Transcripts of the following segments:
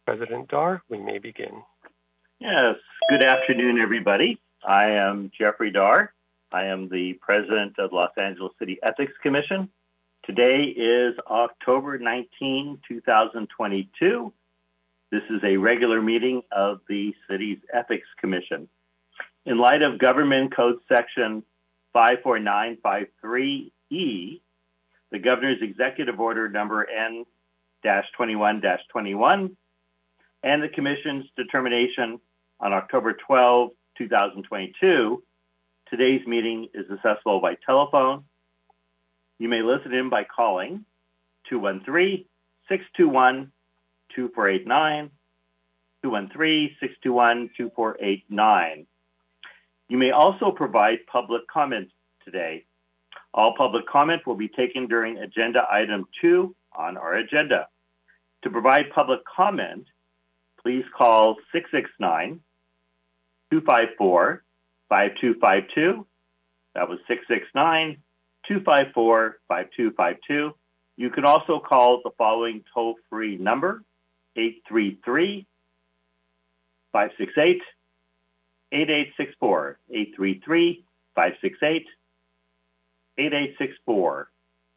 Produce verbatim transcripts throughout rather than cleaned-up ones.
President Dar, we may begin. Yes, good afternoon, everybody. I am Jeffrey Dar. I am the president of Los Angeles City Ethics Commission. Today is October nineteenth, two thousand twenty-two. This is a regular meeting of the city's Ethics Commission. In light of Government Code Section five four nine five three E, the Governor's Executive Order number N twenty-one twenty-one, and the Commission's determination on October twelfth, two thousand twenty-two, today's meeting is accessible by telephone. You may listen in by calling two one three, six two one, two four eight nine, two one three, six two one, two four eight nine. You may also provide public comment today. All public comment will be taken during agenda item two on our agenda. To provide public comment, please call six six nine, two five four, five two five two. That was six six nine, two five four, five two five two. You can also call the following toll-free number, eight three three, five six eight, eight eight six four, eight three three, five six eight, eight eight six four.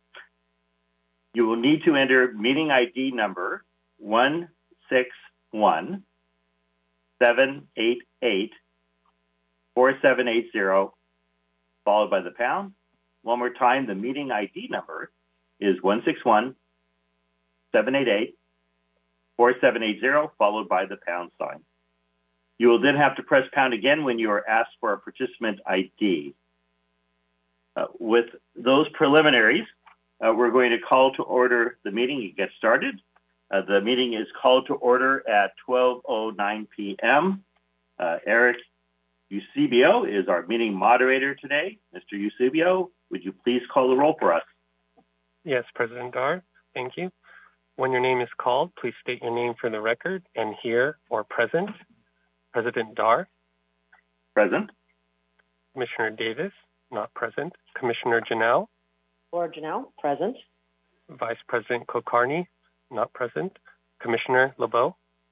You will need to enter meeting I D number one six one, seven eight eight, four seven eight zero, followed by the pound. One more time, the meeting I D number is one six one, seven eight eight, four seven eight zero, followed by the pound sign. You will then have to press pound again when you are asked for a participant I D. Uh, with those preliminaries, uh, we're going to call to order the meeting and get started. Uh, the meeting is called to order at twelve oh nine p.m. Uh, Eric Eusebio is our meeting moderator today. Mister Eusebio, would you please call the roll for us? Yes, President Dar, thank you. When your name is called, please state your name for the record and here or present. President Dar. Present. Commissioner Davis, not present. Commissioner Janelle. Laura Janelle, present. Vice President Kulkarni, not present. Commissioner LeBeau.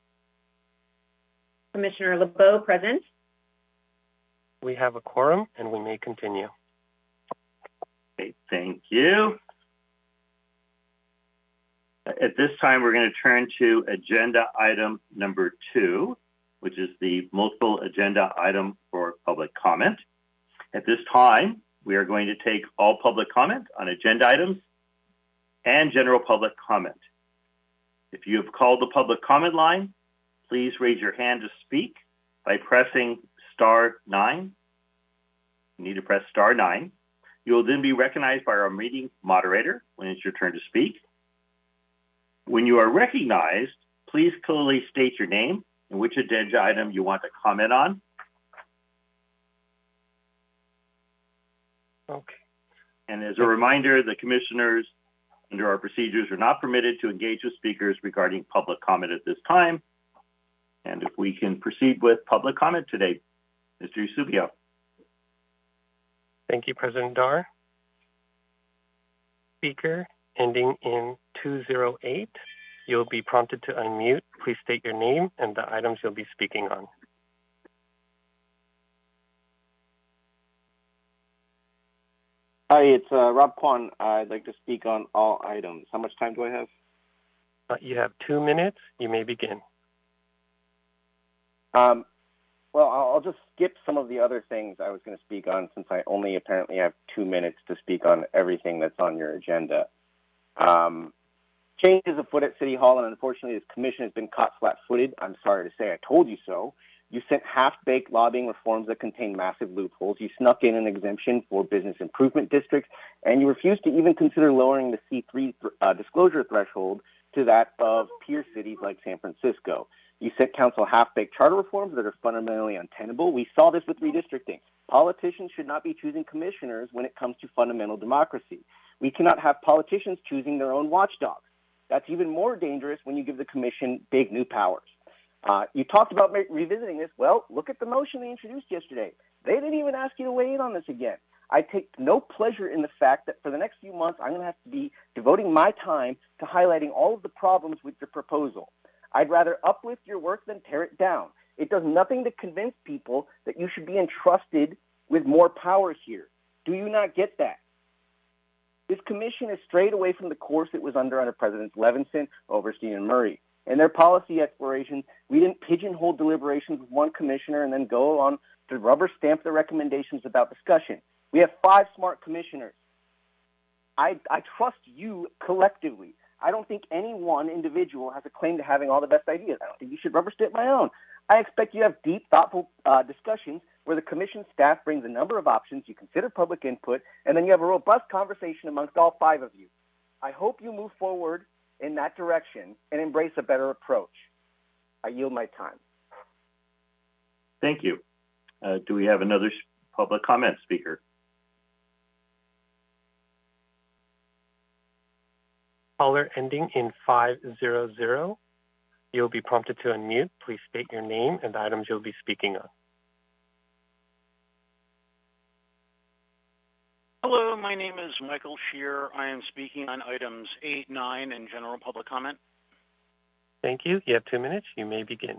Commissioner LeBeau, present. We have a quorum and we may continue. Okay, thank you. At this time, we're going to turn to agenda item number two, which is the multiple agenda item for public comment. At this time, we are going to take all public comment on agenda items and general public comment. If you have called the public comment line, please raise your hand to speak by pressing star nine. You need to press star nine. You will then be recognized by our meeting moderator when it's your turn to speak. When you are recognized, please clearly state your name and which agenda item you want to comment on. Okay. And as a reminder, the commissioners under our procedures are not permitted to engage with speakers regarding public comment at this time. And if we can proceed with public comment today, Mister Eusebio. Thank you, President Dar. Speaker ending in two zero eight. You'll be prompted to unmute. Please state your name and the items you'll be speaking on. Hi, it's uh, Rob Kwan. I'd like to speak on all items. How much time do I have? Uh, you have two minutes. You may begin. Um, well, I'll, I'll just skip some of the other things I was going to speak on since I only apparently have two minutes to speak on everything that's on your agenda. Um, changes afoot at City Hall, and unfortunately this commission has been caught flat-footed. I'm sorry to say I told you so. You sent half-baked lobbying reforms that contain massive loopholes. You snuck in an exemption for business improvement districts, and you refused to even consider lowering the C three th- uh, disclosure threshold to that of peer cities like San Francisco. You sent council half-baked charter reforms that are fundamentally untenable. We saw this with redistricting. Politicians should not be choosing commissioners when it comes to fundamental democracy. We cannot have politicians choosing their own watchdogs. That's even more dangerous when you give the commission big new powers. Uh, you talked about re- revisiting this. Well, look at the motion they introduced yesterday. They didn't even ask you to weigh in on this again. I take no pleasure in the fact that for the next few months, I'm going to have to be devoting my time to highlighting all of the problems with your proposal. I'd rather uplift your work than tear it down. It does nothing to convince people that you should be entrusted with more power here. Do you not get that? This commission has strayed away from the course it was under under Presidents Levinson, Oberstein, and Murray. In their policy explorations, we didn't pigeonhole deliberations with one commissioner and then go on to rubber stamp the recommendations without discussion. We have five smart commissioners. I, I trust you collectively. I don't think any one individual has a claim to having all the best ideas. I don't think you should rubber stamp my own. I expect you to have deep, thoughtful uh, discussions where the commission staff brings a number of options, you consider public input, and then you have a robust conversation amongst all five of you. I hope you move forward in that direction and embrace a better approach. I yield my time. Thank you. Uh, do we have another public comment speaker? Caller ending in five zero zero. You'll be prompted to unmute. Please state your name and the items you'll be speaking on. Hello, my name is Michael Shear. I am speaking on items eight, nine, and general public comment. Thank you. You have two minutes. You may begin.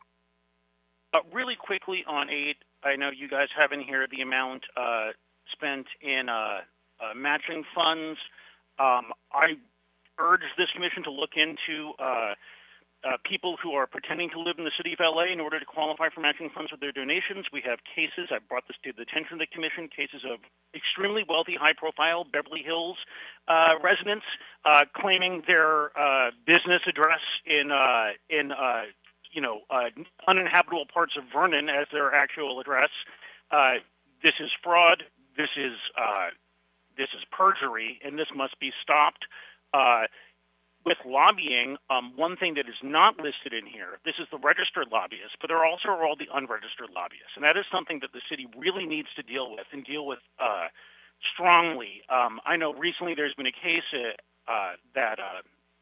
Uh, really quickly on eight, I know you guys have in here the amount uh, spent in uh, uh, matching funds. Um, I urge this commission to look into uh, uh, people who are pretending to live in the city of L A in order to qualify for matching funds with their donations. We have cases, I brought this to the attention of the commission, cases of extremely wealthy, high-profile Beverly Hills uh, residents uh, claiming their uh, business address in, uh, in uh, you know, uh, uninhabitable parts of Vernon as their actual address. Uh, this is fraud. This is uh, this is perjury, and this must be stopped. Uh, with lobbying, um, one thing that is not listed in here, this is the registered lobbyists, but there also are all the unregistered lobbyists, and that is something that the city really needs to deal with and deal with uh, strongly. Um, I know recently there's been a case uh, uh, that uh,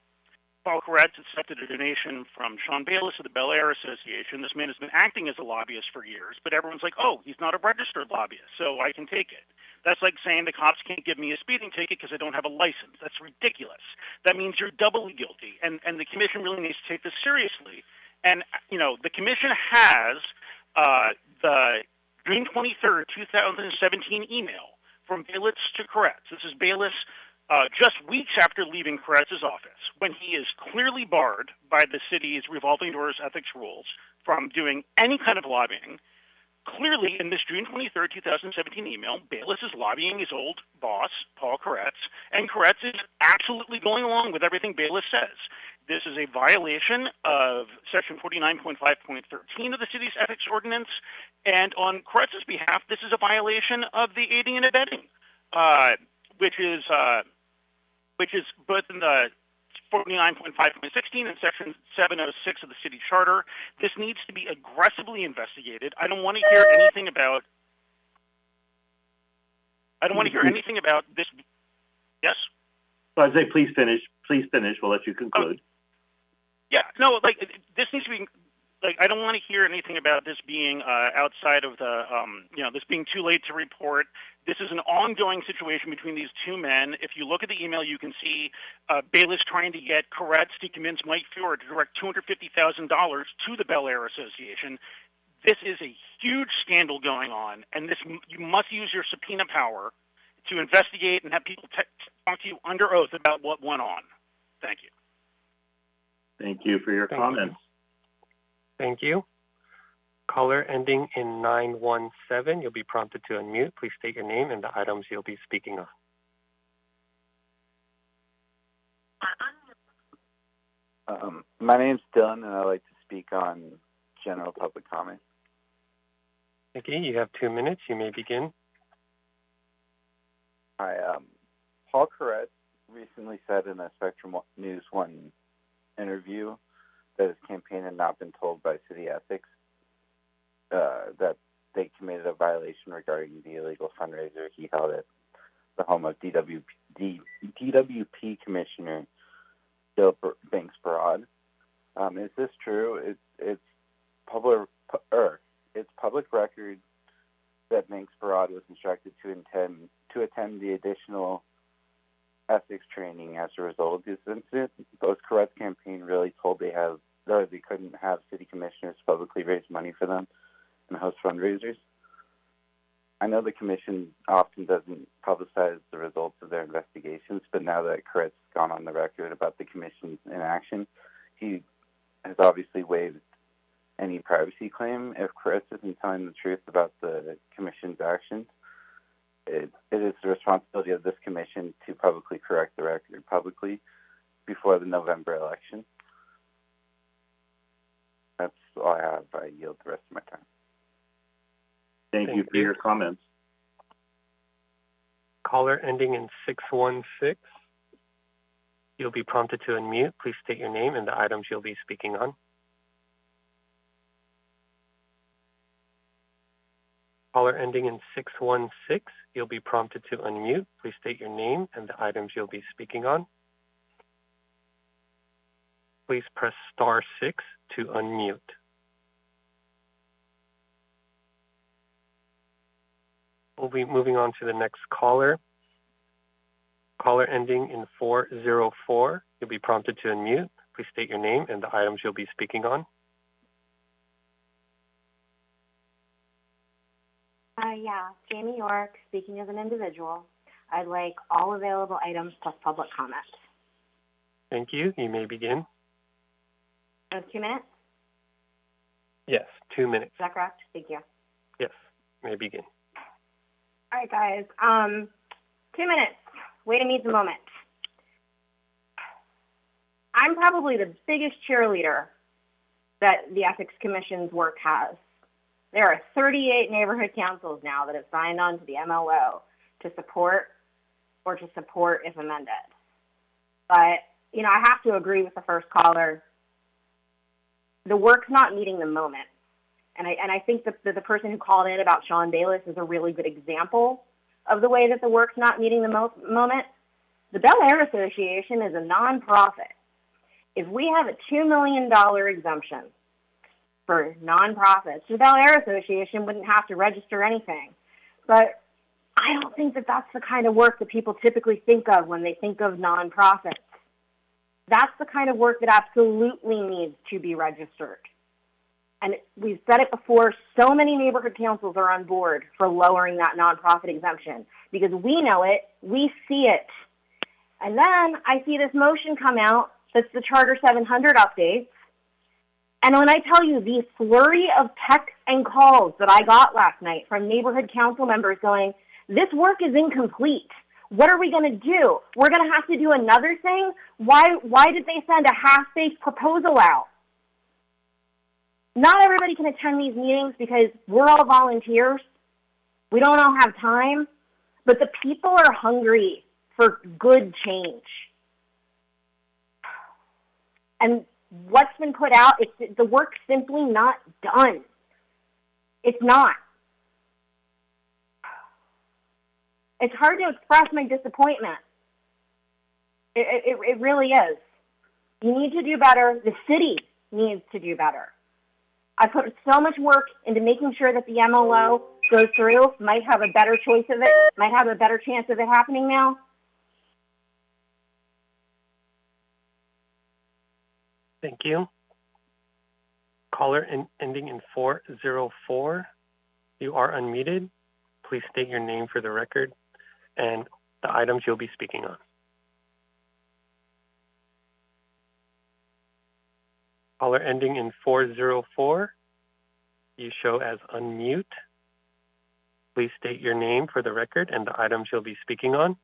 Paul Koretz accepted a donation from Sean Bayless of the Bel Air Association. This man has been acting as a lobbyist for years, but everyone's like, oh, he's not a registered lobbyist, so I can take it. That's like saying the cops can't give me a speeding ticket because I don't have a license. That's ridiculous. That means you're doubly guilty, and, and the commission really needs to take this seriously. And, you know, the commission has uh, the June twenty-third, two thousand seventeen email from Bayless to Koretz. This is Bayless Uh, just weeks after leaving Koretz's office, when he is clearly barred by the city's revolving doors ethics rules from doing any kind of lobbying. Clearly, in this June twenty-third, two thousand seventeen email, Bayless is lobbying his old boss, Paul Koretz, and Koretz is absolutely going along with everything Bayless says. This is a violation of Section forty-nine point five point thirteen of the city's ethics ordinance, and on Koretz's behalf, this is a violation of the aiding and abetting, uh, which is uh, which is both in the forty-nine point five point sixteen and Section seven oh six of the city charter. This needs to be aggressively investigated. I don't want to hear anything about. I don't want to hear anything about this. Yes. So I'd say, please finish. Please finish. We'll let you conclude. Oh, yeah. No. Like this needs to be. Like, I don't want to hear anything about this being uh, outside of the, um, you know, this being too late to report. This is an ongoing situation between these two men. If you look at the email, you can see uh, Bayless trying to get Koretz to convince Mike Fiore to direct two hundred fifty thousand dollars to the Bel Air Association. This is a huge scandal going on, and this you must use your subpoena power to investigate and have people t- talk to you under oath about what went on. Thank you. Thank you for your Thank comments. You. Thank you. Caller ending in nine one seven, you'll be prompted to unmute. Please state your name and the items you'll be speaking on. Um, my name's Dylan, and I'd like to speak on general public comment. Okay, you have two minutes. You may begin. Hi. Um, Paul Koretz recently said in a Spectrum News One interview that his campaign had not been told by city ethics uh, that they committed a violation regarding the illegal fundraiser he held at the home of D W P, D W P Commissioner Bill Banks-Barad. Um, is this true? It's it's public er, it's public record that Banks-Barad was instructed to intend to attend the additional ethics training as a result of this incident. Those Koretz campaign really told they have or they couldn't have city commissioners publicly raise money for them and host fundraisers. I know the commission often doesn't publicize the results of their investigations, but now that Koret's gone on the record about the commission's inaction, he has obviously waived any privacy claim. If Koret isn't telling the truth about the commission's actions, it, it is the responsibility of this commission to publicly correct the record publicly before the November election. That's all I have. I yield the rest of my time. Thank, Thank you for you. your comments. Caller ending in six one six. You'll be prompted to unmute. Please state your name and the items you'll be speaking on. Caller ending in six one six. You'll be prompted to unmute. Please state your name and the items you'll be speaking on. Please press star six to unmute. We'll be moving on to the next caller. Caller ending in four zero four. You'll be prompted to unmute. Please state your name and the items you'll be speaking on. Uh, yeah, Jamie York, speaking as an individual. I'd like all available items plus public comment. Thank you. You may begin. Uh, two minutes? Yes, two minutes. Is that correct? Thank you. Yes, you may begin. All right, guys. Um, two minutes. Way to meet the moment. I'm probably the biggest cheerleader that the Ethics Commission's work has. There are thirty-eight neighborhood councils now that have signed on to the M L O to support or to support if amended. But, you know, I have to agree with the first caller. The work's not meeting the moment. And I, and I think that the, the person who called in about Sean Bayless is a really good example of the way that the work's not meeting the mo- moment. The Bel Air Association is a nonprofit. If we have a two million dollars exemption for nonprofits, the Bel Air Association wouldn't have to register anything. But I don't think that that's the kind of work that people typically think of when they think of nonprofits. That's the kind of work that absolutely needs to be registered. And we've said it before, so many neighborhood councils are on board for lowering that nonprofit exemption because we know it, we see it. And then I see this motion come out that's the Charter seven hundred updates. And when I tell you the flurry of texts and calls that I got last night from neighborhood council members going, this work is incomplete. What are we going to do? We're going to have to do another thing? Why, why did they send a half-baked proposal out? Not everybody can attend these meetings because we're all volunteers. We don't all have time. But the people are hungry for good change. And what's been put out, it's, the work's simply not done. It's not. It's hard to express my disappointment. It, it, it really is. You need to do better. The city needs to do better. I put so much work into making sure that the M L O goes through, might have a better choice of it, might have a better chance of it happening now. Thank you. Caller in, ending in four zero four. You are unmuted. Please state your name for the record and the items you'll be speaking on. Caller ending in four zero four. You show as unmute. Please state your name for the record and the items you'll be speaking on.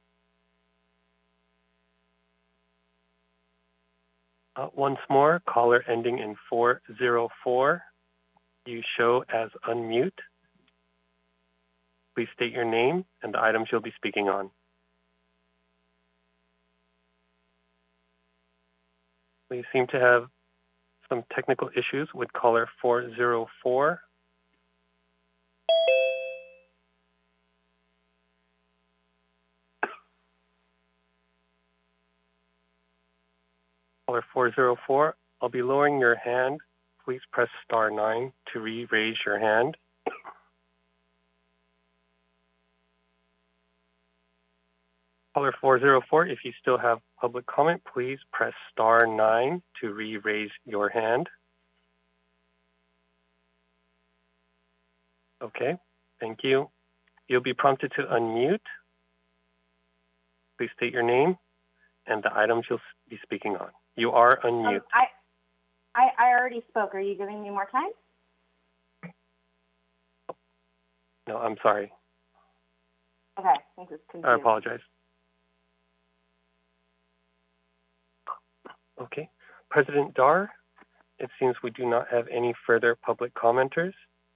Uh, once more, caller ending in four zero four. You show as unmute. Please state your name and the items you'll be speaking on. We seem to have some technical issues with caller four zero four. Caller four zero four, I'll be lowering your hand. Please press star nine to re-raise your hand. Caller four zero four, if you still have public comment, please press star nine to re-raise your hand. Okay, thank you. You'll be prompted to unmute. Please state your name and the items you'll be speaking on. You are unmuted. Um, I, I, I already spoke. Are you giving me more time? No, I'm sorry. Okay, I think it's confused. I apologize. Okay. President Dar, it seems we do not have any further public commenters.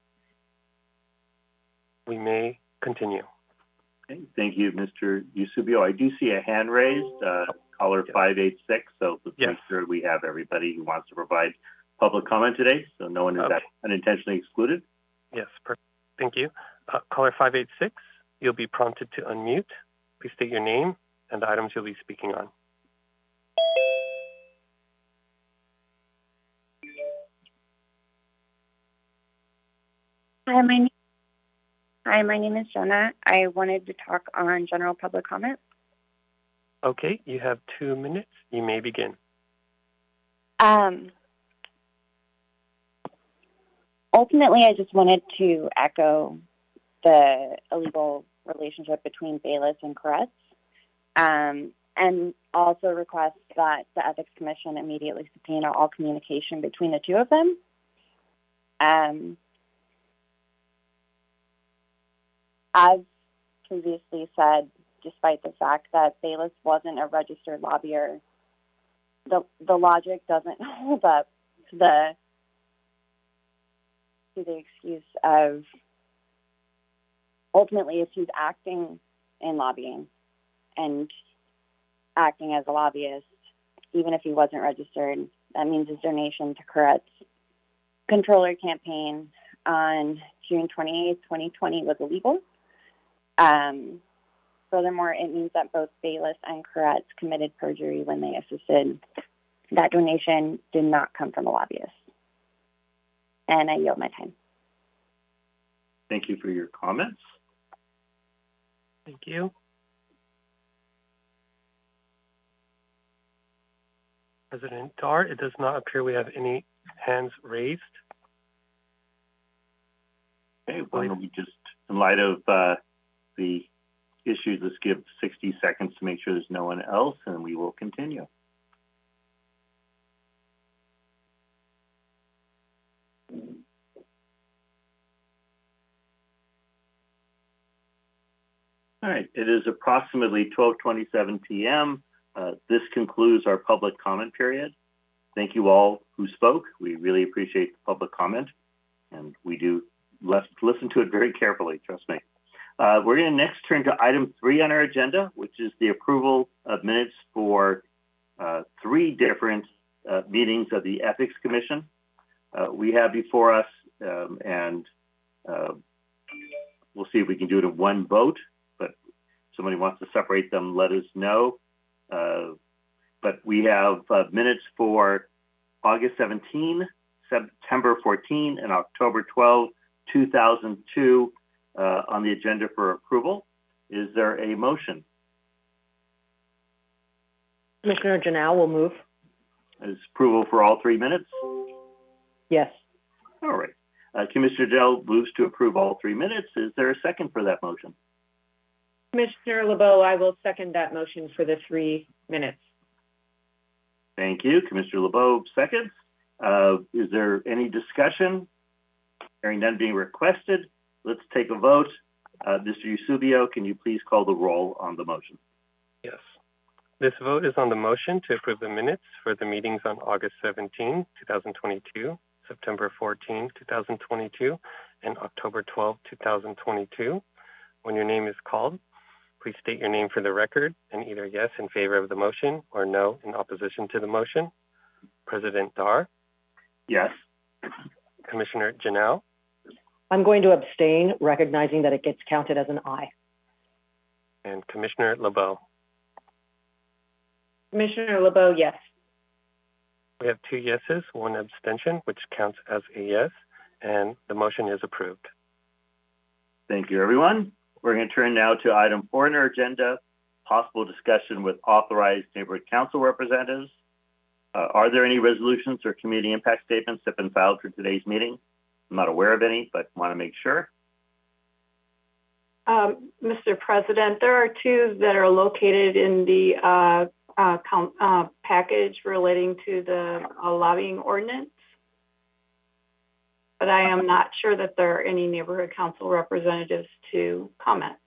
We may continue. Okay. Thank you, Mister Eusebio. I do see a hand raised, uh, caller yes. five eight six, so let's yes. make sure we have everybody who wants to provide public comment today, so no one is okay. unintentionally excluded. Yes, perfect. Thank you. Uh, caller five eight six, you'll be prompted to unmute. Please state your name and the items you'll be speaking on. Hi, my name, hi, my name is Jenna. I wanted to talk on general public comment. Okay, you have two minutes. You may begin. Um, ultimately, I just wanted to echo the illegal relationship between Bayless and Koretz, um, and also request that the Ethics Commission immediately subpoena all communication between the two of them. Um, as previously said, despite the fact that Bayless wasn't a registered lobbyer, the the logic doesn't hold up to the to the excuse of ultimately if he's acting in lobbying and acting as a lobbyist, even if he wasn't registered, that means his donation to Koretz controller campaign on June twenty-eighth, twenty twenty was illegal. Um, furthermore, it means that both Bayless and Koretz committed perjury when they assisted. That donation did not come from a lobbyist. And I yield my time. Thank you for your comments. Thank you. President Dar, it does not appear we have any hands raised. Okay, well, we just, in light of uh, the issues, let's give sixty seconds to make sure there's no one else, and we will continue. All right, it is approximately twelve twenty-seven p m Uh, this concludes our public comment period. Thank you all who spoke. We really appreciate the public comment, and we do listen to it very carefully, trust me. Uh, we're going to next turn to item three on our agenda, which is the approval of minutes for uh, three different uh, meetings of the Ethics Commission. Uh, we have before us, um, and uh, we'll see if we can do it in one vote, but if somebody wants to separate them, let us know. Uh, but we have uh, minutes for August seventeenth, September fourteenth, and October twelfth, two thousand two uh, on the agenda for approval. Is there a motion? Commissioner Janelle will move. Is approval for all three minutes? Yes. All right. Uh, Commissioner Dell moves to approve all three minutes. Is there a second for that motion? Commissioner LeBeau, I will second that motion for the three minutes. Thank you. Commissioner LeBeau seconds. Uh, is there any discussion? Hearing none being requested, let's take a vote. Uh, Mister Eusebio, can you please call the roll on the motion? Yes. This vote is on the motion to approve the minutes for the meetings on August seventeenth, two thousand twenty-two, September fourteenth, two thousand twenty-two, and October twelfth, two thousand twenty-two. When your name is called, please state your name for the record and either yes in favor of the motion or no in opposition to the motion. President Dar? Yes. Commissioner Janelle? I'm going to abstain, recognizing that it gets counted as an aye. And Commissioner LeBeau? Commissioner LeBeau, yes. We have two yeses, one abstention, which counts as a yes, and the motion is approved. Thank you, everyone. We're going to turn now to item four on our agenda, possible discussion with authorized neighborhood council representatives. Uh, are there any resolutions or community impact statements that have been filed for today's meeting? I'm not aware of any, but want to make sure. Um, Mister President, there are two that are located in the uh, uh, count, uh, package relating to the uh, lobbying ordinance, but I am not sure that there are any neighborhood council representatives to comment.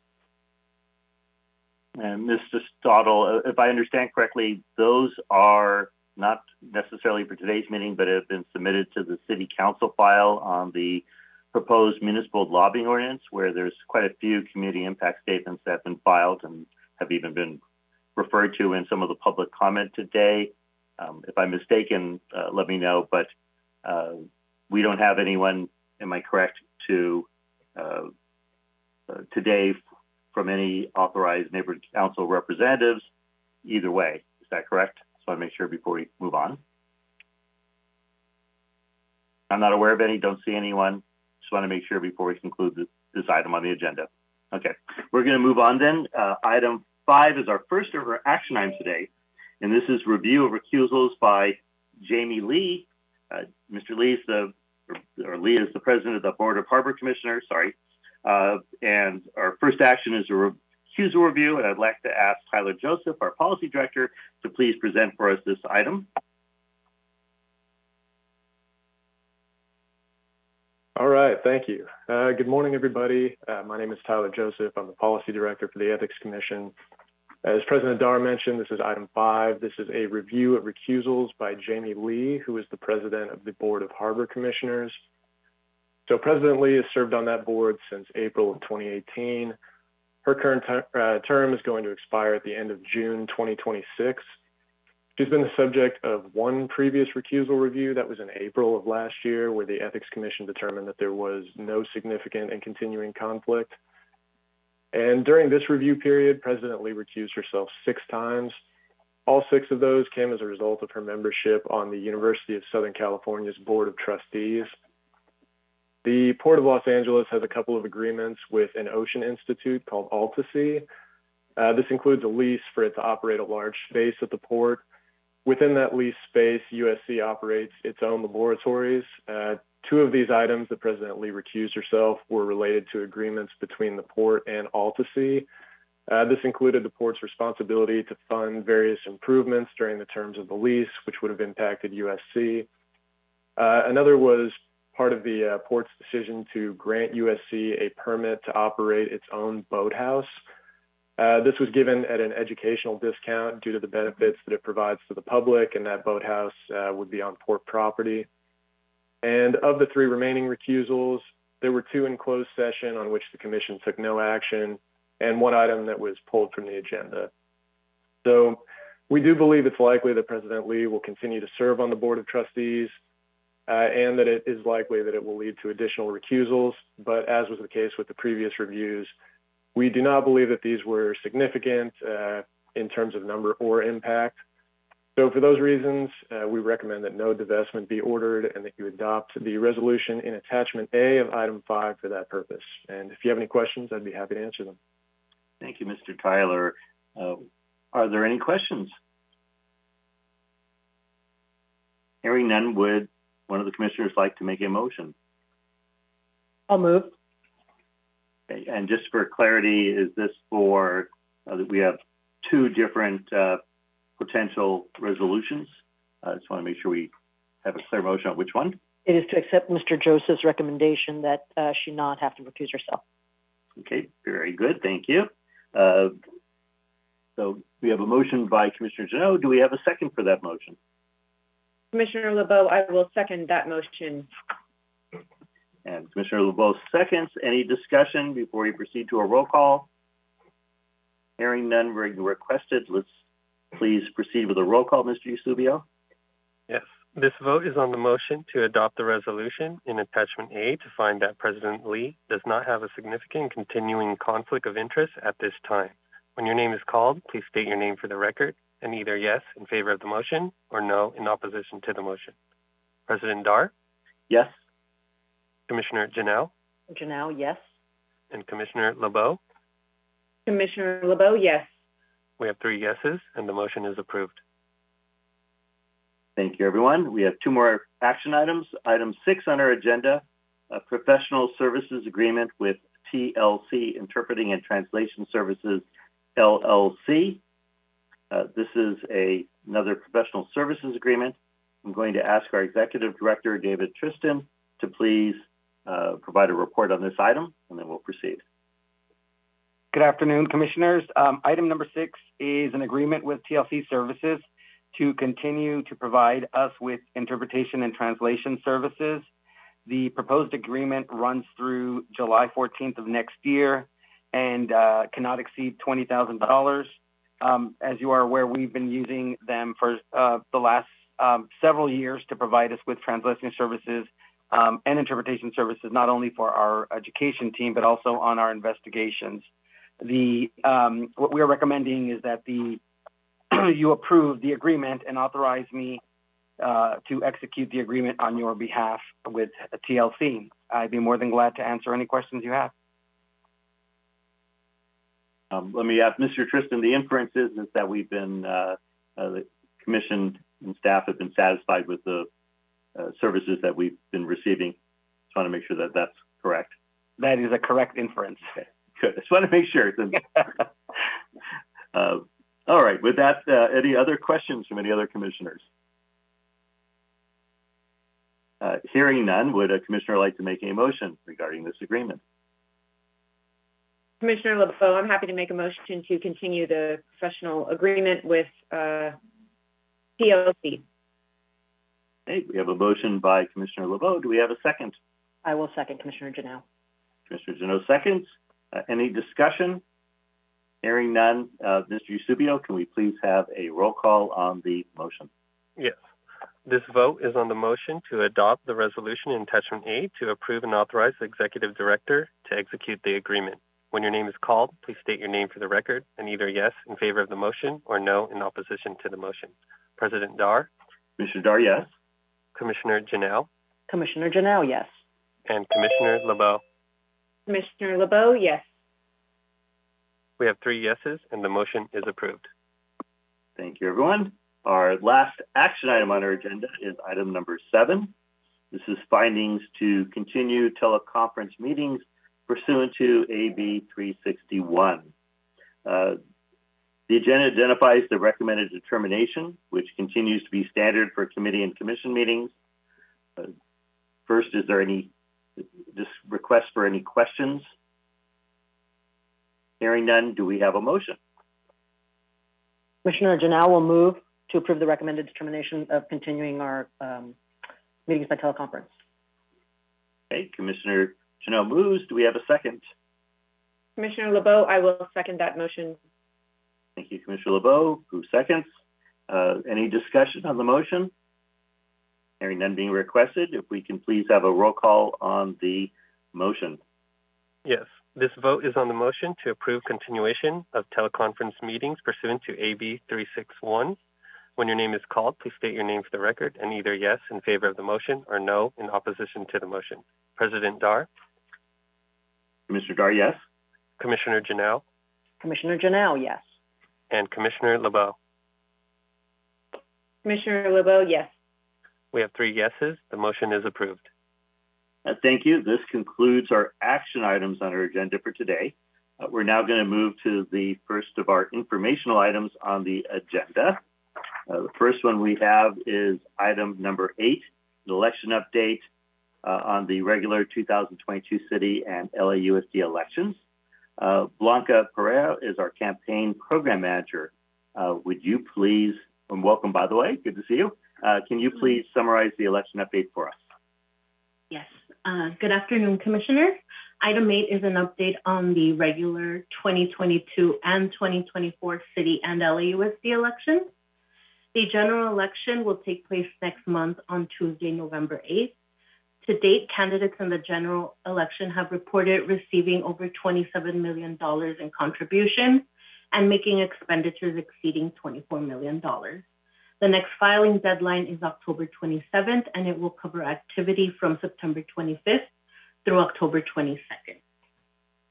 And Mister Stottle, if I understand correctly, those are not necessarily for today's meeting, but have been submitted to the city council file on the proposed municipal lobbying ordinance, where there's quite a few community impact statements that have been filed and have even been referred to in some of the public comment today. Um, if I'm mistaken, uh, let me know, but uh, we don't have anyone, am I correct, to uh, uh, today from any authorized neighborhood council representatives either way. Is that correct? Just want to make sure before we move on. I'm not aware of any, don't see anyone. Just want to make sure before we conclude this, this item on the agenda. Okay, we're going to move on then. Uh, item five is our first of our action items today, and this is review of recusals by Jamie Lee. Uh, Mister Lee is the, or, or Lee is the president of the Board of Harbor Commissioners, sorry. Uh, and our first action is a recusal review, and I'd like to ask Tyler Joseph, our policy director, to please present for us this item. All right, thank you. Uh, good morning, everybody. Uh, my name is Tyler Joseph. I'm the policy director for the Ethics Commission. As President Dar mentioned, this is item five. This is a review of recusals by Jamie Lee, who is the president of the Board of Harbor Commissioners. So President Lee has served on that board since April of twenty eighteen. Her current ter uh, term is going to expire at the end of June twenty twenty-six. She's been the subject of one previous recusal review that was in April of last year, where the Ethics Commission determined that there was no significant and continuing conflict. And during this review period, President Lee recused herself six times. All six of those came as a result of her membership on the University of Southern California's Board of Trustees. The Port of Los Angeles has a couple of agreements with an ocean institute called AltaSea. Uh, this includes a lease for it to operate a large space at the port. Within that lease space, U S C operates its own laboratories. Uh, two of these items that President Lee recused herself were related to agreements between the port and AltaSea. Uh, this included the port's responsibility to fund various improvements during the terms of the lease, which would have impacted U S C. Uh, another was part of the uh, port's decision to grant U S C a permit to operate its own boathouse. Uh, this was given at an educational discount due to the benefits that it provides to the public, and that boathouse uh, would be on port property. And of the three remaining recusals, there were two in closed session on which the commission took no action, and one item that was pulled from the agenda. So we do believe it's likely that President Lee will continue to serve on the Board of Trustees, uh, and that it is likely that it will lead to additional recusals. But as was the case with the previous reviews, we do not believe that these were significant uh, in terms of number or impact. So for those reasons, uh, we recommend that no divestment be ordered and that you adopt the resolution in attachment A of item five for that purpose. And if you have any questions, I'd be happy to answer them. Thank you, Mister Tyler. Uh, are there any questions? Hearing none, would one of the commissioners like to make a motion? I'll move. Okay. And just for clarity, is this for, uh, we have two different uh, potential resolutions? I uh, just want to make sure we have a clear motion on which one. It is to accept Mister Joseph's recommendation that uh, she not have to recuse herself. Okay, very good. Thank you. Uh, so we have a motion by Commissioner Jeannot. Do we have a second for that motion? Commissioner LeBeau, I will second that motion. And Commissioner LeBeau seconds. Any discussion before we proceed to a roll call? Hearing none requested, let's please proceed with a roll call, Mister Eusebio. Yes. This vote is on the motion to adopt the resolution in attachment A to find that President Lee does not have a significant continuing conflict of interest at this time. When your name is called, please state your name for the record and either yes in favor of the motion or no in opposition to the motion. President Dar? Yes. Commissioner Jeannot? Jeannot, yes. And Commissioner LeBeau? Commissioner LeBeau, yes. We have three yeses, and the motion is approved. Thank you, everyone. We have two more action items. Item six on our agenda, a professional services agreement with T L C Interpreting and Translation Services, L L C. Uh, this is a, another professional services agreement. I'm going to ask our Executive Director, David Tristan, to please uh, provide a report on this item, and then we'll proceed. Good afternoon, Commissioners. Um, item number six is an agreement with T L C Services to continue to provide us with interpretation and translation services. The proposed agreement runs through July fourteenth of next year and uh, cannot exceed twenty thousand dollars. Um, as you are aware, we've been using them for uh, the last um, several years to provide us with translation services um, and interpretation services, not only for our education team, but also on our investigations. The um, what we are recommending is that the you approve the agreement and authorize me uh, to execute the agreement on your behalf with T L C. I'd be more than glad to answer any questions you have. Um, let me ask Mister Tristan, the inference is, is that we've been, uh, uh, the Commission and staff have been satisfied with the uh, services that we've been receiving. Just want to make sure that that's correct. That is a correct inference. Okay, good. I just want to make sure. uh, all right. With that, uh, any other questions from any other commissioners? Uh, hearing none, would a commissioner like to make a motion regarding this agreement? Commissioner LeBeau, I'm happy to make a motion to continue the professional agreement with uh, T L C. Okay, we have a motion by Commissioner LeBeau. Do we have a second? I will second, Commissioner Janelle. Commissioner Janelle seconds. Uh, any discussion? Hearing none, uh, Mister Eusebio, can we please have a roll call on the motion? Yes. This vote is on the motion to adopt the resolution in attachment A to approve and authorize the Executive Director to execute the agreement. When your name is called, please state your name for the record and either yes in favor of the motion or no in opposition to the motion. President Dar? Commissioner Dar, yes. Commissioner Janelle? Commissioner Janelle, yes. And Commissioner LeBeau? Commissioner LeBeau, yes. We have three yeses, and the motion is approved. Thank you, everyone. Our last action item on our agenda is item number seven. This is findings to continue teleconference meetings pursuant to A B three sixty-one. Uh, the agenda identifies the recommended determination, which continues to be standard for committee and commission meetings. Uh, first, is there any just request for any questions? Hearing none, do we have a motion? Commissioner Janelle will move to approve the recommended determination of continuing our um, meetings by teleconference. Okay, Commissioner Janelle moves. Do we have a second? Commissioner LeBeau, I will second that motion. Thank you, Commissioner LeBeau, who seconds. Uh, any discussion on the motion? Hearing none being requested, if we can please have a roll call on the motion. Yes. This vote is on the motion to approve continuation of teleconference meetings pursuant to A B three sixty-one. When your name is called, please state your name for the record and either yes in favor of the motion or no in opposition to the motion. President Dar? Commissioner Dar, yes. Commissioner Janelle? Commissioner Janelle, yes. And Commissioner LeBeau? Commissioner LeBeau, yes. We have three yeses. The motion is approved. Uh, thank you. This concludes our action items on our agenda for today. Uh, we're now going to move to the first of our informational items on the agenda. Uh, the first one we have is item number eight, the election update uh, on the regular two thousand twenty-two city and L A U S D elections. Uh, Blanca Pereira is our campaign program manager. Uh, would you please, and welcome by the way, good to see you. Uh, can you please summarize the election update for us? Yes. Uh, good afternoon, Commissioners. Item eight is an update on the regular twenty twenty-two and twenty twenty-four city and L A U S D elections. The general election will take place next month on Tuesday, November eighth. To date, candidates in the general election have reported receiving over twenty-seven million dollars in contributions and making expenditures exceeding twenty-four million dollars. The next filing deadline is October twenty-seventh, and it will cover activity from September twenty-fifth through October twenty-second.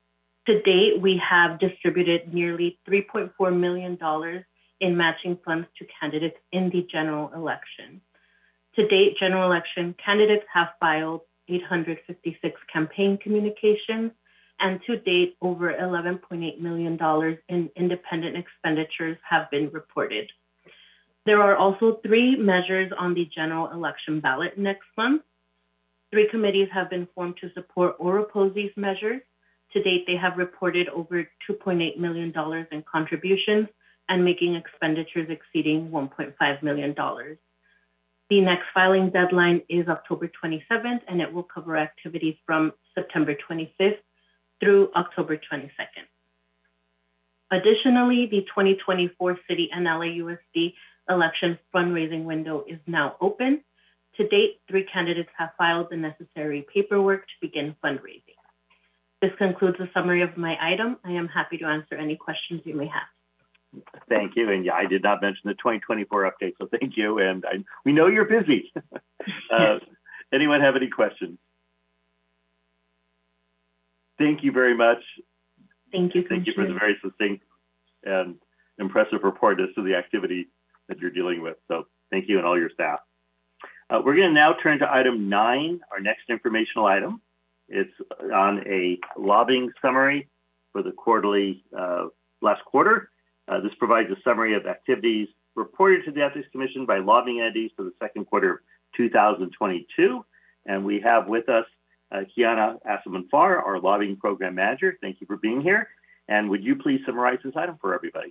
To date, we have distributed nearly three point four million dollars in matching funds to candidates in the general election. To date, general election candidates have filed eight hundred fifty-six campaign communications, and to date, over eleven point eight million dollars in independent expenditures have been reported. There are also three measures on the general election ballot next month. Three committees have been formed to support or oppose these measures. To date, they have reported over two point eight million dollars in contributions and making expenditures exceeding one point five million dollars. The next filing deadline is October twenty-seventh, and it will cover activities from September twenty-fifth through October twenty-second. Additionally, the twenty twenty-four City and L A U S D election fundraising window is now open. To date, three candidates have filed the necessary paperwork to begin fundraising. This concludes the summary of my item. I am happy to answer any questions you may have. Thank you. And yeah, I did not mention the twenty twenty-four update, so thank you. And I, we know you're busy. uh, anyone have any questions? Thank you very much. Thank you. Thank you for the very succinct and impressive report as to the activity that you're dealing with. So thank you and all your staff. Uh, we're going to now turn to item nine, our next informational item. It's on a lobbying summary for the quarterly uh, last quarter. Uh, this provides a summary of activities reported to the Ethics Commission by lobbying entities for the second quarter of two thousand twenty-two. And we have with us uh, Kiana Asamanfar, our lobbying program manager. Thank you for being here. And would you please summarize this item for everybody?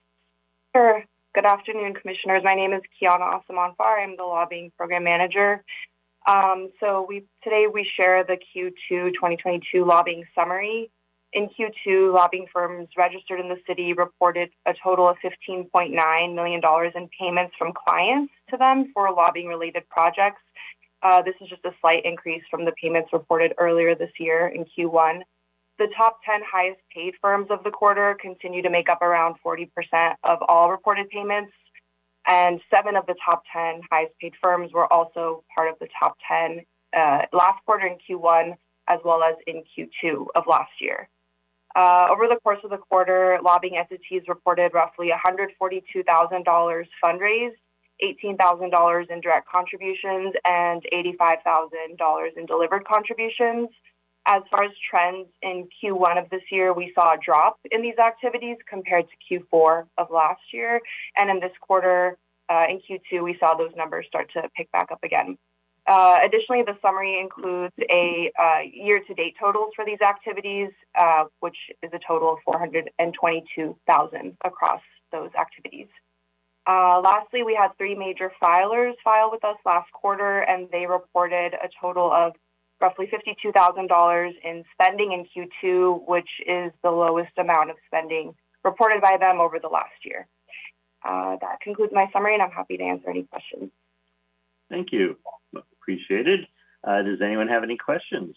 Sure. Good afternoon, Commissioners. My name is Kiana Asamanfar. I'm the lobbying program manager. Um, so we today we share the Q two twenty twenty-two lobbying summary. In Q two, lobbying firms registered in the city reported a total of fifteen point nine million dollars in payments from clients to them for lobbying-related projects. Uh, this is just a slight increase from the payments reported earlier this year in Q one. The top ten highest paid firms of the quarter continue to make up around forty percent of all reported payments. And seven of the top ten highest paid firms were also part of the top ten uh, last quarter in Q one, as well as in Q two of last year. Uh, over the course of the quarter, lobbying entities reported roughly one hundred forty-two thousand dollars fundraised, eighteen thousand dollars in direct contributions, and eighty-five thousand dollars in delivered contributions. As far as trends in Q one of this year, we saw a drop in these activities compared to Q four of last year. And in this quarter, uh, in Q two, we saw those numbers start to pick back up again. Uh, additionally, the summary includes a uh, year-to-date totals for these activities, uh, which is a total of four hundred twenty-two thousand across those activities. Uh, lastly, we had three major filers file with us last quarter, and they reported a total of roughly fifty-two thousand dollars in spending in Q two, which is the lowest amount of spending reported by them over the last year. Uh, that concludes my summary, and I'm happy to answer any questions. Thank you. Appreciated. Uh, does anyone have any questions?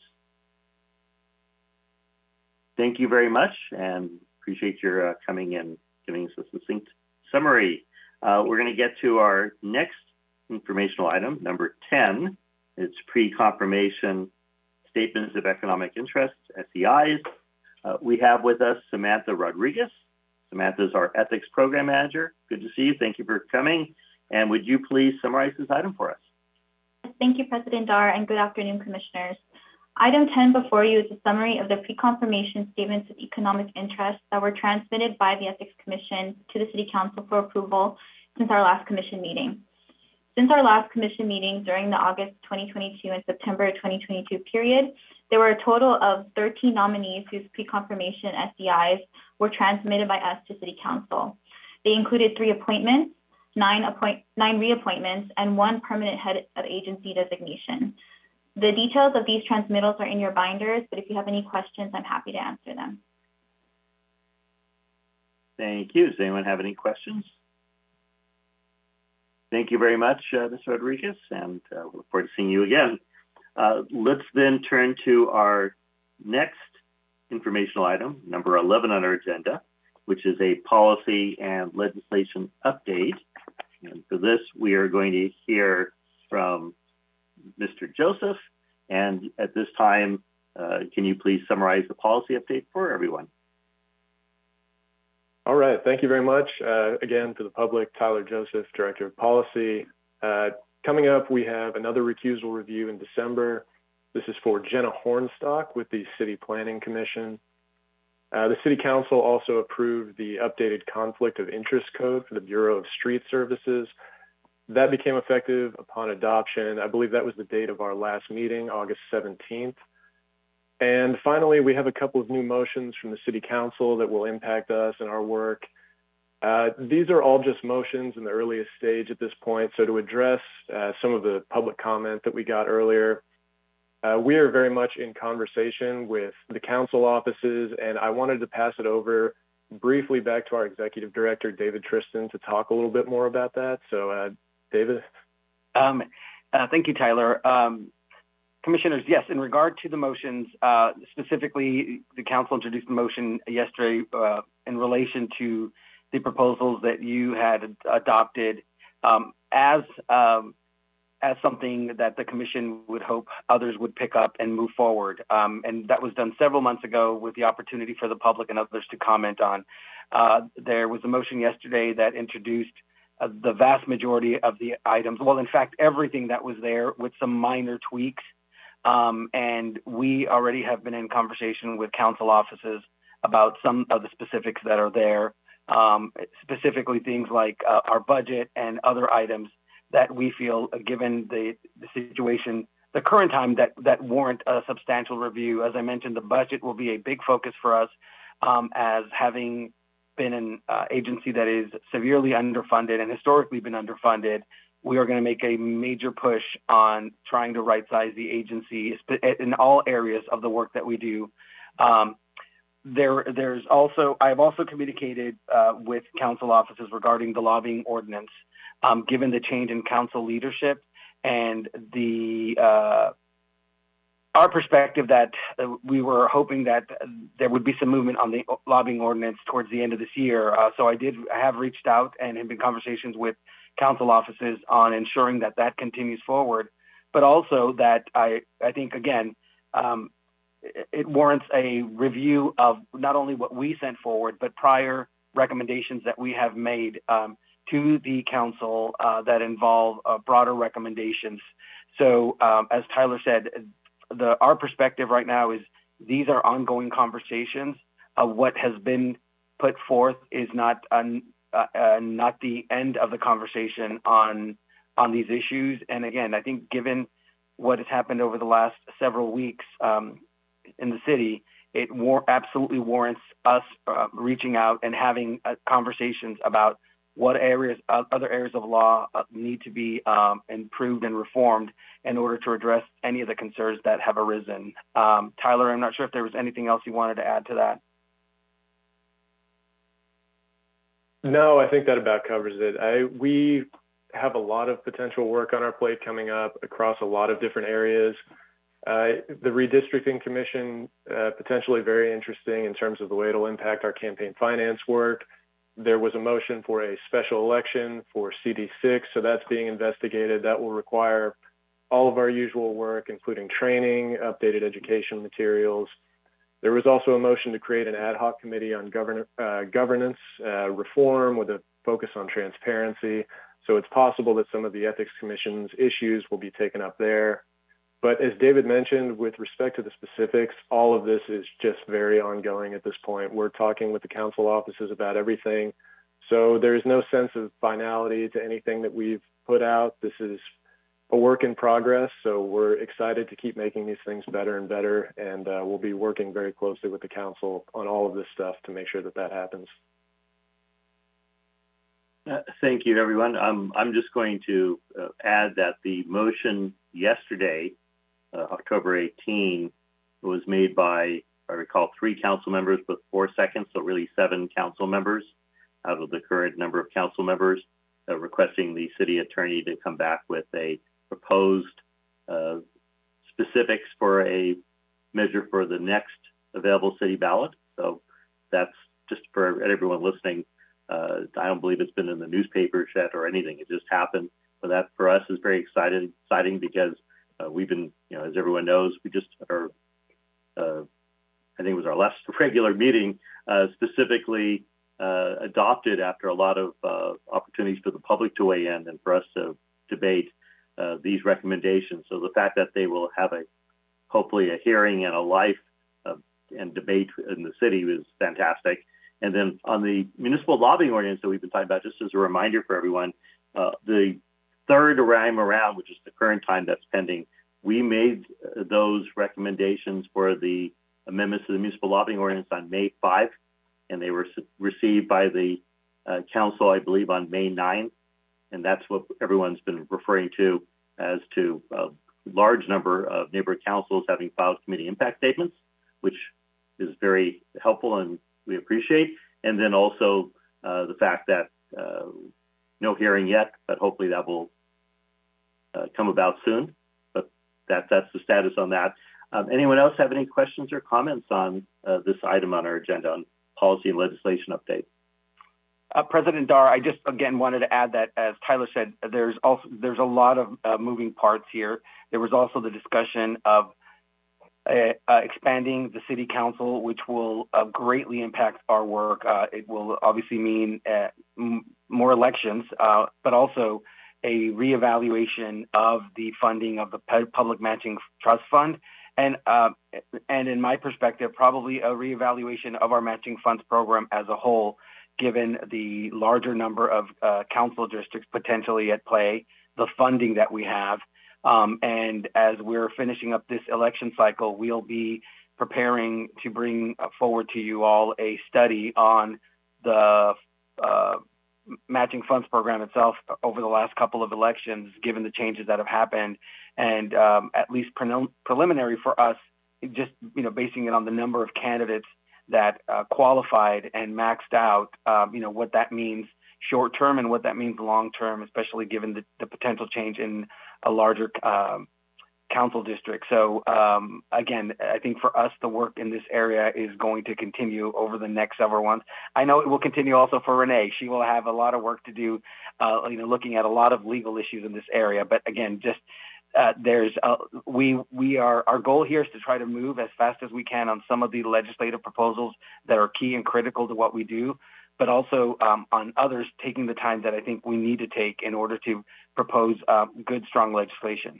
Thank you very much, and appreciate your uh, coming and giving us a succinct summary. Uh, we're going to get to our next informational item, number ten. It's pre-confirmation statements of economic interest, S E Is. Uh, we have with us Samantha Rodriguez. Samantha is our ethics program manager. Good to see you. Thank you for coming. And would you please summarize this item for us? Thank you, President Dar, and good afternoon, Commissioners. Item ten before you is a summary of the pre-confirmation statements of economic interest that were transmitted by the Ethics Commission to the City Council for approval since our last Commission meeting. Since our last Commission meeting during the August twenty twenty-two and September twenty twenty-two period, there were a total of thirteen nominees whose pre-confirmation S E Is were transmitted by us to City Council. They included three appointments, nine, appoint, nine reappointments, and one permanent head of agency designation. The details of these transmittals are in your binders, but if you have any questions, I'm happy to answer them. Thank you. Does anyone have any questions? Thank you very much, uh, Miz Rodriguez, and uh, we look forward to seeing you again. Uh, let's then turn to our next informational item, number eleven on our agenda, which is a policy and legislation update. And for this, we are going to hear from Mister Joseph, and at this time, uh, can you please summarize the policy update for everyone? All right, thank you very much. Uh, again, for the public, Tyler Joseph, Director of Policy. Uh, coming up, we have another recusal review in December. This is for Jenna Hornstock with the City Planning Commission. Uh, the City Council also approved the updated Conflict of Interest Code for the Bureau of Street Services. That became effective upon adoption. I believe that was the date of our last meeting, August seventeenth. And finally, we have a couple of new motions from the City Council that will impact us and our work. Uh, these are all just motions in the earliest stage at this point. So to address uh, some of the public comment that we got earlier, uh, we are very much in conversation with the council offices, and I wanted to pass it over briefly back to our Executive Director, David Tristan, to talk a little bit more about that. So, uh, David? Um, uh, thank you, Tyler. Um, Commissioners, yes, in regard to the motions, uh, specifically, the council introduced a motion yesterday uh, in relation to the proposals that you had adopted um, as um, as something that the commission would hope others would pick up and move forward. Um, and that was done several months ago with the opportunity for the public and others to comment on. Uh, there was a motion yesterday that introduced uh, the vast majority of the items. Well, in fact, everything that was there with some minor tweaks. Um, and we already have been in conversation with council offices about some of the specifics that are there, um, specifically things like uh, our budget and other items that we feel, uh, given the, the situation, the current time, that, that warrant a substantial review. As I mentioned, the budget will be a big focus for us um, as having been an uh, agency that is severely underfunded and historically been underfunded. We are going to make a major push on trying to right-size the agency in all areas of the work that we do. Um, there, there's also, I've also communicated uh, with council offices regarding the lobbying ordinance, um, given the change in council leadership and the uh, our perspective that uh, we were hoping that uh, there would be some movement on the lobbying ordinance towards the end of this year. Uh, so I did I have reached out and have been conversations with council offices on ensuring that that continues forward, but also that I, I think, again, um, it, it warrants a review of not only what we sent forward, but prior recommendations that we have made um, to the council uh, that involve uh, broader recommendations. So um, as Tyler said, the, our perspective right now is these are ongoing conversations. Uh, what has been put forth is not un, Uh, uh, not the end of the conversation on on these issues. And again, I think given what has happened over the last several weeks um, in the city, it war- absolutely warrants us uh, reaching out and having uh, conversations about what areas, uh, other areas of law uh, need to be um, improved and reformed in order to address any of the concerns that have arisen. Um, Tyler, I'm not sure if there was anything else you wanted to add to that. No, I think that about covers it. I, we have a lot of potential work on our plate coming up across a lot of different areas. Uh, the redistricting commission, uh, potentially very interesting in terms of the way it'll impact our campaign finance work. There was a motion for a special election for C D six, so that's being investigated. That will require all of our usual work, including training, updated education materials. There was also a motion to create an ad hoc committee on govern, uh, governance uh, reform with a focus on transparency. So it's possible that some of the Ethics Commission's issues will be taken up there. But as David mentioned, with respect to the specifics, all of this is just very ongoing at this point. We're talking with the council offices about everything. So there's no sense of finality to anything that we've put out. This is a work in progress, so we're excited to keep making these things better and better, and uh, we'll be working very closely with the council on all of this stuff to make sure that that happens. Uh, thank you, everyone. Um, I'm just going to uh, add that the motion yesterday, uh, October eighteenth, was made by, I recall, three council members with four seconds, so really seven council members out of the current number of council members, uh, requesting the city attorney to come back with a proposed uh, specifics for a measure for the next available city ballot. So that's just for everyone listening. Uh, I don't believe it's been in the newspapers yet or anything. It just happened. But that for us is very exciting, exciting because uh, we've been, you know, as everyone knows, we just are uh, I think it was our last regular meeting, uh, specifically uh, adopted after a lot of uh, opportunities for the public to weigh in and for us to debate uh, these recommendations. So the fact that they will have a, hopefully a hearing and a life uh, and debate in the city is fantastic. And then on the municipal lobbying ordinance that we've been talking about, just as a reminder for everyone, uh, the third time around, which is the current time that's pending, we made those recommendations for the amendments to the municipal lobbying ordinance on May fifth, and they were received by the uh, council, I believe, on May ninth. And that's what everyone's been referring to as to a large number of neighborhood councils having filed community impact statements, which is very helpful and we appreciate. And then also uh, the fact that uh, no hearing yet, but hopefully that will uh, come about soon. But that that's the status on that. Um, anyone else have any questions or comments on uh, this item on our agenda on policy and legislation update? Uh, President Dar, I just again wanted to add that, as Tyler said, there's also there's a lot of uh, moving parts here. There was also the discussion of uh, uh, expanding the city council, which will uh, greatly impact our work. Uh, it will obviously mean uh, m- more elections, uh, but also a reevaluation of the funding of the Public Matching Trust Fund, and uh, and in my perspective, probably a reevaluation of our matching funds program as a whole, given the larger number of uh, council districts potentially at play, the funding that we have. Um, and as we're finishing up this election cycle, we'll be preparing to bring forward to you all a study on the uh, matching funds program itself over the last couple of elections, given the changes that have happened. And um, at least pre- preliminary for us, just, you know, basing it on the number of candidates that uh, qualified and maxed out, um, you know, what that means short term and what that means long term, especially given the, the potential change in a larger um, council district. So um, again, I think for us, the work in this area is going to continue over the next several months. I know it will continue also for Renee. She will have a lot of work to do, uh, you know, looking at a lot of legal issues in this area. But again, just Uh, there's uh, we we are our goal here is to try to move as fast as we can on some of the legislative proposals that are key and critical to what we do, but also um, on others taking the time that I think we need to take in order to propose uh, good, strong legislation.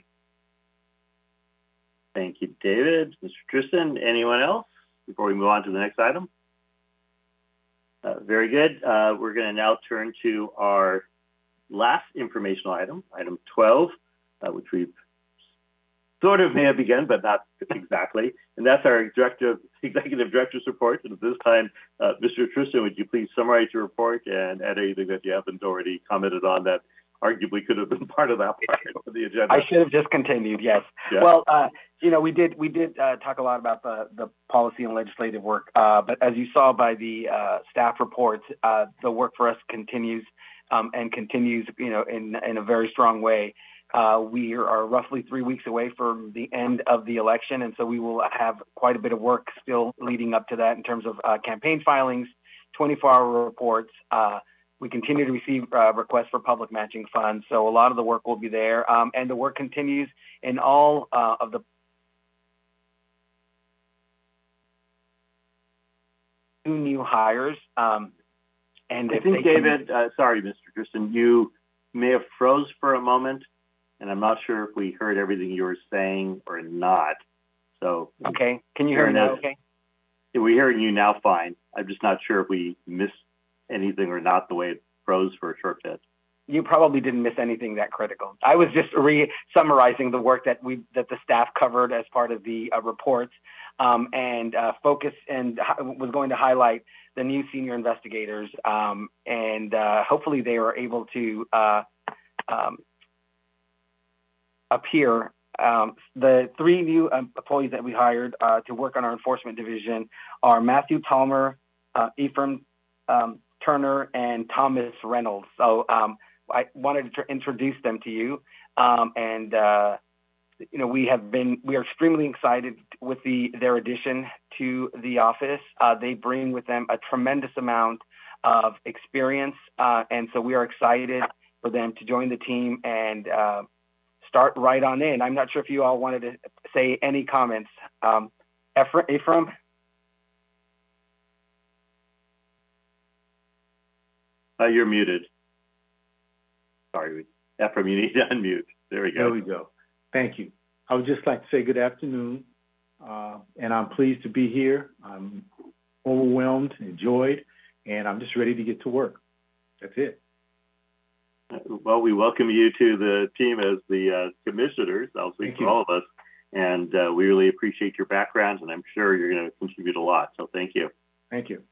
Thank you, David. Mister Tristan, anyone else before we move on to the next item? Uh, very good. Uh, we're going to now turn to our last informational item, item twelve, uh, which we've sort of may have begun, but not exactly. And that's our director, executive director's report. And at this time, uh, Mister Tristan, would you please summarize your report and add anything that you haven't already commented on that arguably could have been part of that part of the agenda? I should have just continued, yes. Yeah. Well, uh, you know, we did we did uh, talk a lot about the, the policy and legislative work, uh, but as you saw by the uh, staff reports, uh, the work for us continues um, and continues, you know, in in a very strong way. Uh, we are roughly three weeks away from the end of the election, and so we will have quite a bit of work still leading up to that in terms of uh, campaign filings, twenty-four hour reports. Uh, we continue to receive uh, requests for public matching funds, so a lot of the work will be there, um, and the work continues in all uh, of the two new hires. Um, and I think, David, can... uh, sorry, Mister Tristan, you may have froze for a moment. And I'm not sure if we heard everything you were saying or not. So okay, can you hear me now? Okay, we're hearing you now. Fine. I'm just not sure if we missed anything or not. The way it froze for a short bit. You probably didn't miss anything that critical. I was just re-summarizing the work that we that the staff covered as part of the uh, reports, um, and uh, focus and uh, was going to highlight the new senior investigators, um, and uh, hopefully they were able to. Uh, um, Up here, um, the three new um, employees that we hired uh, to work on our enforcement division are Matthew Talmer, uh, Ephraim um, Turner, and Thomas Reynolds. So um, I wanted to introduce them to you, um, and uh, you know we have been we are extremely excited with the their addition to the office. Uh, they bring with them a tremendous amount of experience, uh, and so we are excited for them to join the team and. Uh, Start right on in. I'm not sure if you all wanted to say any comments um, Ephraim? Uh, you're muted. Sorry, Ephraim, you need to unmute. There we go. There we go. Thank you. I would just like to say good afternoon, uh, and I'm pleased to be here. I'm overwhelmed, enjoyed, and I'm just ready to get to work. That's it. Well, we welcome you to the team as the uh, commissioners. I'll speak for all of us. And uh, we really appreciate your background, and I'm sure you're going to contribute a lot. So thank you. Thank you.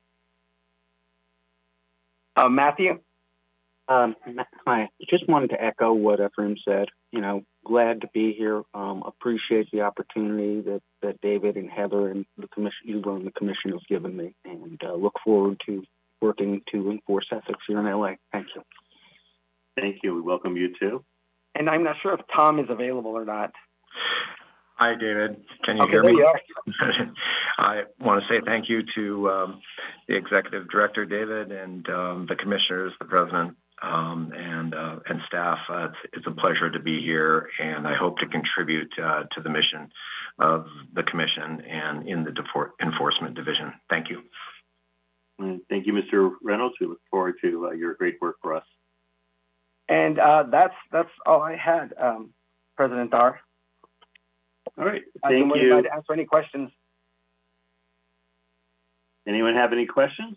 Uh, Matthew? Um, hi. Just wanted to echo what Ephraim said. You know, glad to be here. Um, appreciate the opportunity that, that David and Heather and the commission, you and the commission have given me, and uh, look forward to working to enforce ethics here in L A. Thank you. Thank you. We welcome you too. And I'm not sure if Tom is available or not. Hi, David. Can you okay, hear there me? You are. I want to say thank you to um, the executive director, David, and um, the commissioners, the president, um, and uh, and staff. Uh, it's, it's a pleasure to be here, and I hope to contribute uh, to the mission of the commission and in the defor- enforcement division. Thank you. And thank you, Mister Reynolds. We look forward to uh, your great work for us. And uh, that's that's all I had, um, President Dar. All right. Thank Thank you. you. I'd answer any questions. Anyone have any questions?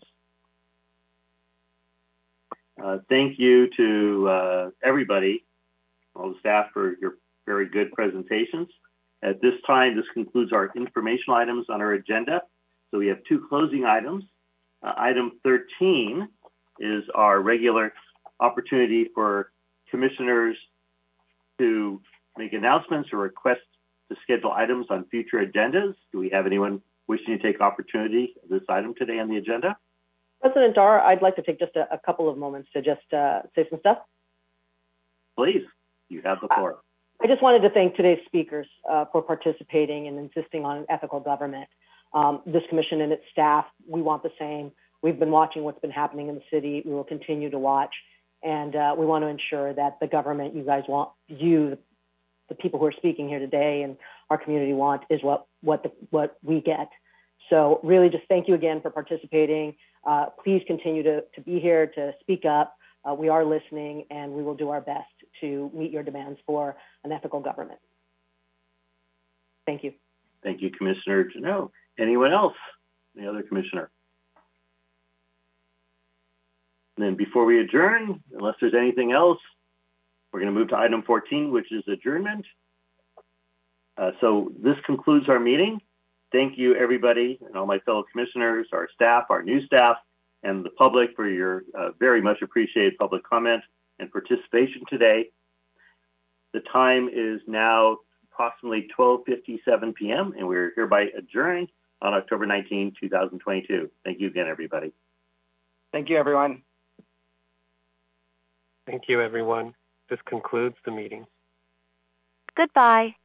Uh, thank you to uh, everybody, all the staff, for your very good presentations. At this time, this concludes our informational items on our agenda. So we have two closing items. Uh, item thirteen is our regular opportunity for commissioners to make announcements or request to schedule items on future agendas. Do we have anyone wishing to take opportunity of this item today on the agenda? President Dar, I'd like to take just a, a couple of moments to just uh, say some stuff. Please, you have the floor. I just wanted to thank today's speakers uh, for participating and insisting on ethical government. Um, this commission and its staff, we want the same. We've been watching what's been happening in the city. We will continue to watch. And uh, we want to ensure that the government you guys want, you, the people who are speaking here today and our community want, is what, what, the, what we get. So really just thank you again for participating. Uh, please continue to, to be here, to speak up. Uh, we are listening, and we will do our best to meet your demands for an ethical government. Thank you. Thank you, Commissioner Jeannot. Anyone else? Any other commissioner? And then before we adjourn, unless there's anything else, we're going to move to item fourteen, which is adjournment. Uh, so this concludes our meeting. Thank you, everybody, and all my fellow commissioners, our staff, our new staff, and the public for your uh, very much appreciated public comment and participation today. The time is now approximately twelve fifty-seven p m, and we're hereby adjourned on October nineteenth, two thousand twenty-two. Thank you again, everybody. Thank you, everyone. Thank you, everyone. This concludes the meeting. Goodbye.